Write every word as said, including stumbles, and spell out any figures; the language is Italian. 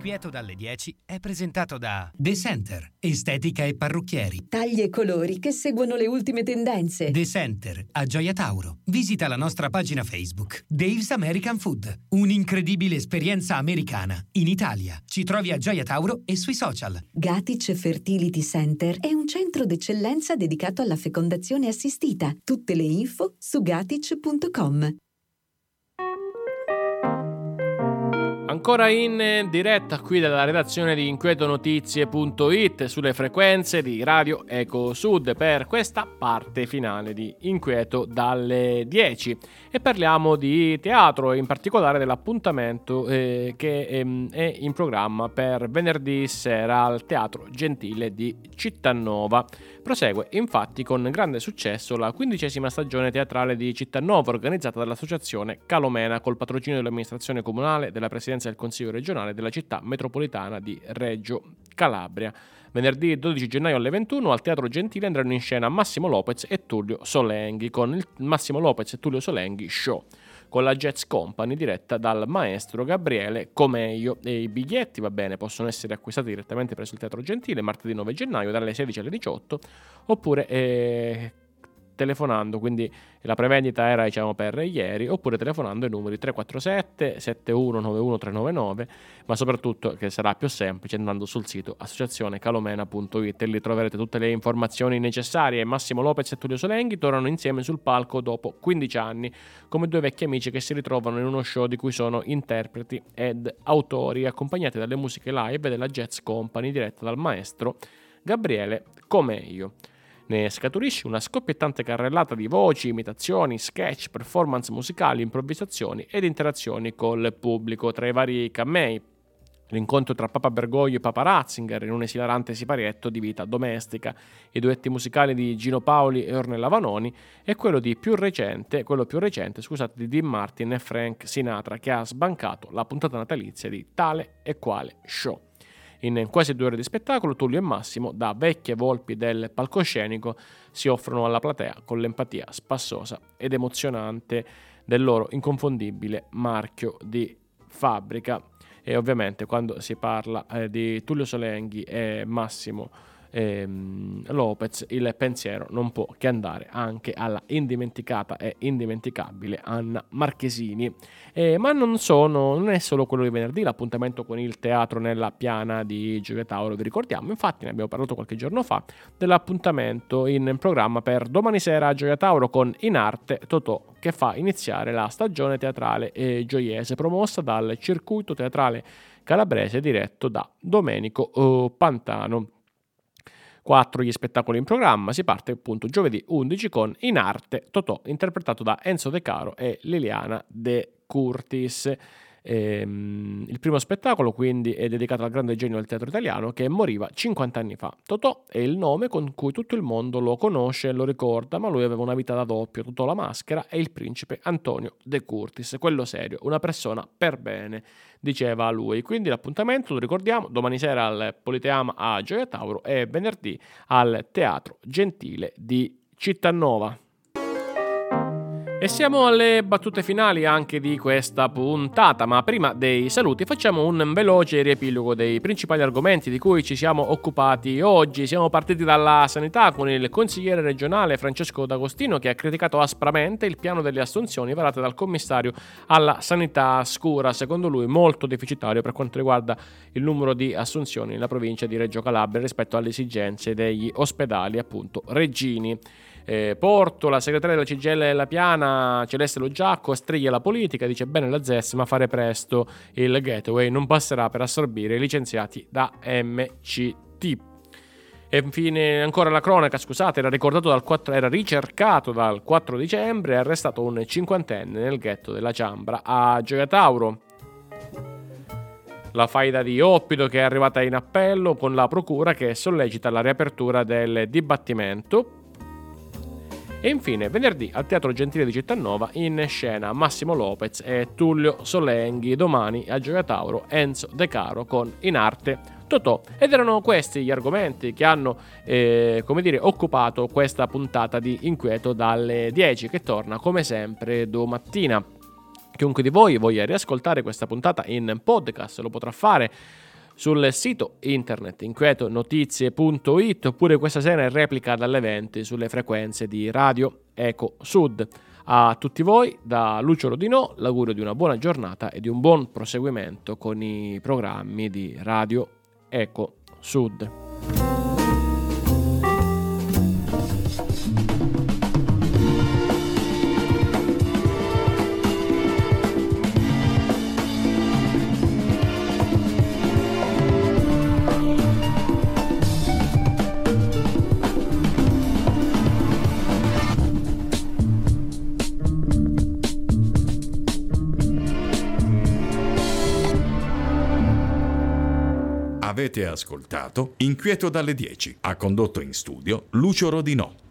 Inquieto dalle dieci è presentato da The Center, estetica e parrucchieri. Tagli e colori che seguono le ultime tendenze. The Center, a Gioia Tauro. Visita la nostra pagina Facebook. Dave's American Food, un'incredibile esperienza americana in Italia. Ci trovi a Gioia Tauro e sui social. Gatic Fertility Center è un centro d'eccellenza dedicato alla fecondazione assistita. Tutte le info su gatic punto com. Ancora in diretta qui dalla redazione di inquieto notizie punto it sulle frequenze di Radio Eco Sud per questa parte finale di Inquieto dalle dieci, e parliamo di teatro e in particolare dell'appuntamento eh, che ehm, è in programma per venerdì sera al Teatro Gentile di Cittanova. Prosegue infatti con grande successo la quindicesima stagione teatrale di Cittanova, organizzata dall'associazione Calomena col patrocinio dell'amministrazione comunale, della presidenza del Consiglio regionale della città metropolitana di Reggio Calabria. Venerdì dodici gennaio alle ventuno al Teatro Gentile andranno in scena Massimo Lopez e Tullio Solenghi con il Massimo Lopez e Tullio Solenghi Show, con la Jazz Company diretta dal maestro Gabriele Comeio, e i biglietti, va bene, possono essere acquistati direttamente presso il Teatro Gentile martedì nove gennaio dalle sedici alle diciotto, oppure eh, telefonando, quindi la prevendita era diciamo per ieri, oppure telefonando ai numeri tre quattro sette sette uno nove uno tre nove nove, ma soprattutto, che sarà più semplice, andando sul sito associazione calomena punto it, e lì troverete tutte le informazioni necessarie. Massimo Lopez e Tullio Solenghi tornano insieme sul palco dopo quindici anni, come due vecchi amici che si ritrovano in uno show di cui sono interpreti ed autori, accompagnati dalle musiche live della Jazz Company diretta dal maestro Gabriele Comeio. Ne scaturisce una scoppiettante carrellata di voci, imitazioni, sketch, performance musicali, improvvisazioni ed interazioni col pubblico. Tra i vari camei, l'incontro tra Papa Bergoglio e Papa Ratzinger in un esilarante siparietto di vita domestica, i duetti musicali di Gino Paoli e Ornella Vanoni, e quello di più recente, quello più recente, scusate, di Dean Martin e Frank Sinatra, che ha sbancato la puntata natalizia di Tale e Quale Show. In quasi due ore di spettacolo, Tullio e Massimo, da vecchie volpi del palcoscenico, si offrono alla platea con l'empatia spassosa ed emozionante del loro inconfondibile marchio di fabbrica. E ovviamente quando si parla eh, di Tullio Solenghi e Massimo ehm, Lopez, il pensiero non può che andare anche alla indimenticata e indimenticabile Anna Marchesini. Eh, ma non, sono, non è solo quello di venerdì l'appuntamento con il teatro nella piana di Gioia Tauro, vi ricordiamo, infatti ne abbiamo parlato qualche giorno fa, dell'appuntamento in programma per domani sera a Gioia Tauro con In Arte Totò, che fa iniziare la stagione teatrale eh, gioiese, promossa dal circuito teatrale calabrese diretto da Domenico oh, Pantano. Quattro gli spettacoli in programma. Si parte appunto giovedì undici con In Arte Totò, interpretato da Enzo De Caro e Liliana De Curtis. Ehm, il primo spettacolo quindi è dedicato al grande genio del teatro italiano che moriva cinquanta anni fa. Totò è il nome con cui tutto il mondo lo conosce e lo ricorda, ma lui aveva una vita da doppio. Totò la maschera e il principe Antonio De Curtis, quello serio, una persona per bene, diceva lui. Quindi l'appuntamento, lo ricordiamo, domani sera al Politeama a Gioia Tauro e venerdì al Teatro Gentile di Cittanova. E siamo alle battute finali anche di questa puntata, ma prima dei saluti facciamo un veloce riepilogo dei principali argomenti di cui ci siamo occupati oggi. Siamo partiti dalla sanità con il consigliere regionale Francesco D'Agostino, che ha criticato aspramente il piano delle assunzioni varate dal commissario alla sanità scura, secondo lui molto deficitario per quanto riguarda il numero di assunzioni nella provincia di Reggio Calabria rispetto alle esigenze degli ospedali appunto reggini. Eh, Porto, la segretaria della C G I L della Piana, Celeste Lo Giacco, striglia la politica, dice bene la Z E S, ma fare presto, il gateway non passerà per assorbire i licenziati da M C T. E infine ancora la cronaca, scusate, era ricordato dal quattro, era ricercato dal quattro dicembre e arrestato un cinquantenne nel ghetto della Ciambra a Gioia Tauro. La faida di Oppido che è arrivata in appello con la procura che sollecita la riapertura del dibattimento. E infine venerdì al Teatro Gentile di Cittanova in scena Massimo Lopez e Tullio Solenghi, domani a Gioia Tauro Enzo De Caro con In Arte Totò. Ed erano questi gli argomenti che hanno eh, come dire occupato questa puntata di Inquieto dalle dieci, che torna come sempre domattina. Chiunque di voi voglia riascoltare questa puntata in podcast lo potrà fare sul sito internet inquetonotizie punto it, oppure questa sera in replica dalle venti sulle frequenze di Radio Eco Sud. A tutti voi, da Lucio Rodinò, l'augurio di una buona giornata e di un buon proseguimento con i programmi di Radio Eco Sud. Avete ascoltato Inquieto dalle dieci. Ha condotto in studio Lucio Rodinò.